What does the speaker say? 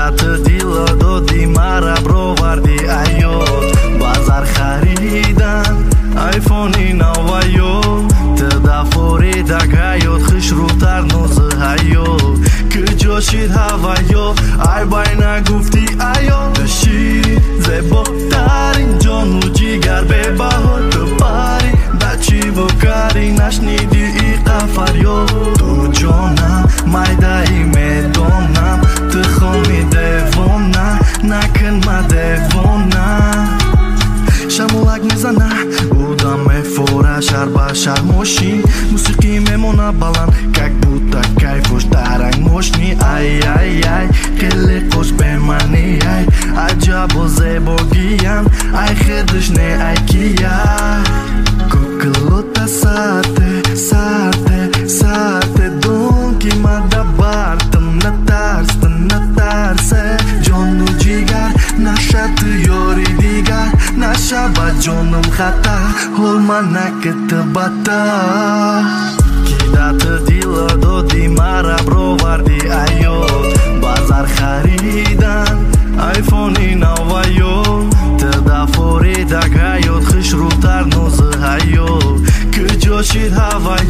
دت دیلا دادی مرا برآوردی عیاد بازار خریدن آیفونی نویو تدافوری دگایot خوش رو تر نوزه هایو کجا شید هوایو ای باین گفتی ایو دشی زیباترین جان و جیگر به بهار تو پاری بچی بکاری نشنیدی ای قفریو تو جانم مایدایی میدونم تو خومی دیوانه نکن ما دیوانه شمولک میزنه بودم میفوره شهر به شهر ماشین موسیقی میمونه بلند как будто кайфуш даранг мошни ай ай ай خیلی خوش به منی ای عجب و زیباگیم ای خیدش نه ای کیا کوکلوتا ساته ساته ساته دون کی مادا بارتم نترسه جان و جیگر نشد یاری دیگر نشبه جانم خطا هلما نکت بطا کی دت دیلا دادی مرا برآوردی عیاد بازار خریدن آیفونی نویو تدافوری دگایot خوش رو تر نوزه هایو کجا شید هوای